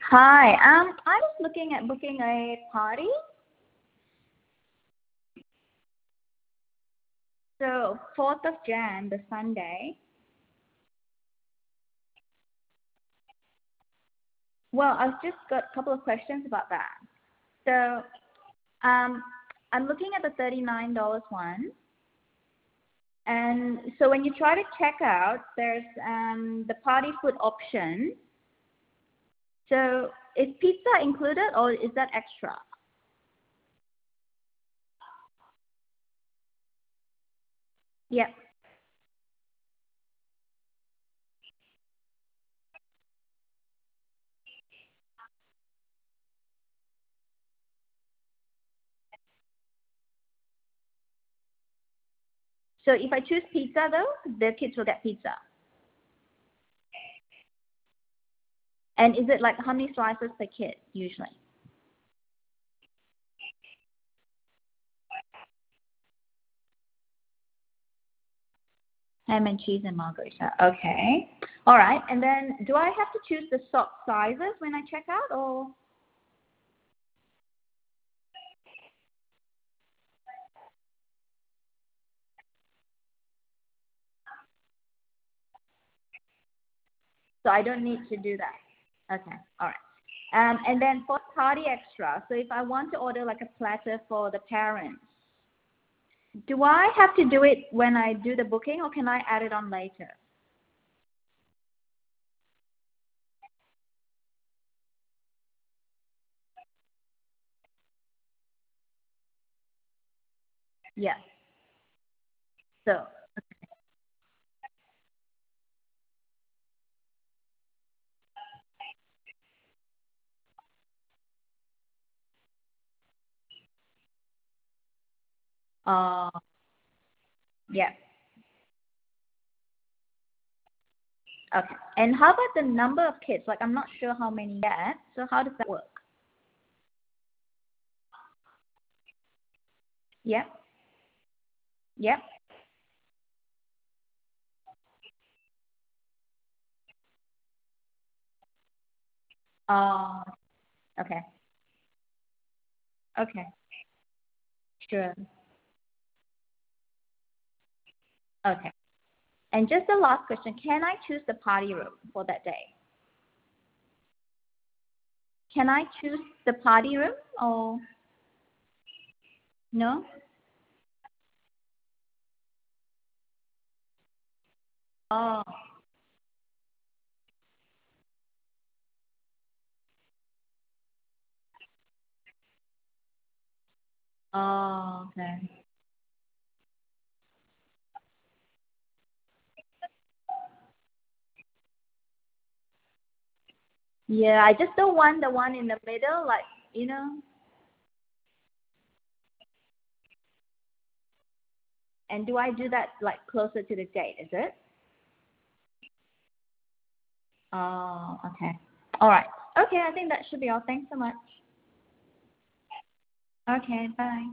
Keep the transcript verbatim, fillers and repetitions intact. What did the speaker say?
Hi. Um, I was looking at booking a party. So fourth of Jan, the Sunday. Well, I've just got a couple of questions about that. So, um, I'm looking at the thirty-nine dollars one. And so when you try to check out, there's um, the party food option. So is pizza included or is that extra? Yep. So if I choose pizza though, the kids will get pizza. And is it like how many slices per kid usually? Ham and cheese and margarita. Okay. All right. And then do I have to choose the sock sizes when I check out or? So I don't need to do that. Okay. All right. Um, and then for party extra, so if I want to order like a platter for the parents, do I have to do it when I do the booking or can I add it on later? Yes. So, uh, yeah. Okay. And how about the number of kids? Like I'm not sure how many yet. So how does that work? Yep. Yep. Uh, okay. Okay. Sure. Okay. And just the last question, can I choose the party room for that day? Can I choose the party room or no? Oh, oh, okay. Yeah, I just don't want the one in the middle, like, you know. And do I do that like closer to the date, is it? Oh, okay. All right. Okay, I think that should be all. Thanks so much. Okay, bye.